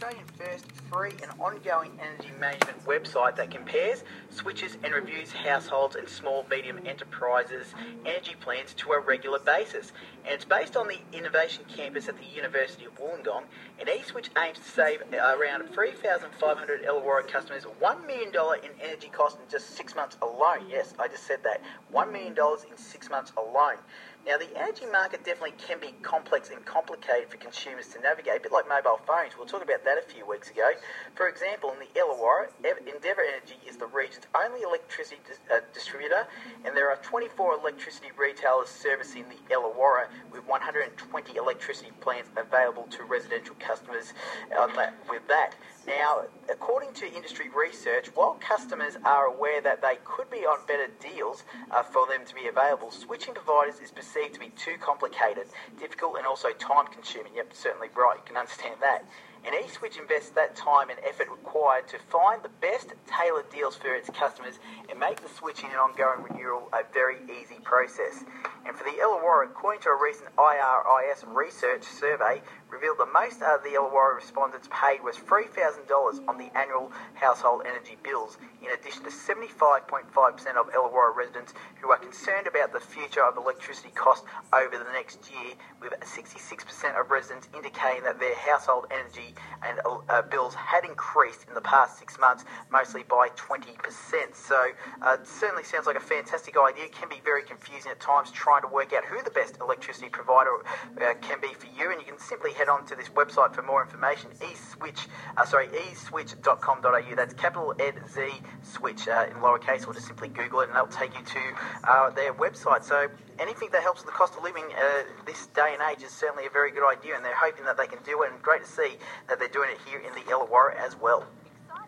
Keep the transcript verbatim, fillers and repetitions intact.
Australian first free and ongoing energy management website that compares, switches and reviews households and small medium enterprises energy plans to a regular basis. And it's based on the Innovation Campus at the University of Wollongong, and eSwitch aims to save around three thousand five hundred Illawarra customers one million dollars in energy costs in just six months alone. Yes, I just said that. one million dollars in six months alone. Now, the energy market definitely can be complex and complicated for consumers to navigate, a bit like mobile phones. We'll talk about that a few weeks ago. For example, in the Illawarra, Endeavour Energy is the region's only electricity dis- uh, distributor, and there are twenty-four electricity retailers servicing the Illawarra, with one hundred twenty electricity plants available to residential customers on that, with that. Now, according to industry research, while customers are aware that they could be on better deals uh, for them to be available, switching providers is perceived to be too complicated, difficult and also time-consuming. Yep, certainly right, you can understand that. And eSwitch invests that time and effort required to find the best tailored deals for its customers and make the switching and ongoing renewal a very easy process. And for the Illawarra, according to a recent I R I S research survey, revealed that most of the Illawarra respondents paid was three thousand dollars on the annual household energy bills, in addition to seventy-five point five percent of Illawarra residents who are concerned about the future of electricity costs over the next year, with sixty-six percent of residents indicating that their household energy and uh, bills had increased in the past six months, mostly by twenty percent. So uh, it certainly sounds like a fantastic idea. It can be very confusing at times trying to work out who the best electricity provider uh, can be for you, and you can simply head on to this website for more information, eSwitch, uh, sorry, e switch dot com dot a u. That's capital Ed Z Switch uh, in lowercase, or just simply Google it and they'll take you to uh, their website. So anything that helps with the cost of living uh, this day and age is certainly a very good idea, and they're hoping that they can do it, and great to see that they're doing it here in the Illawarra as well.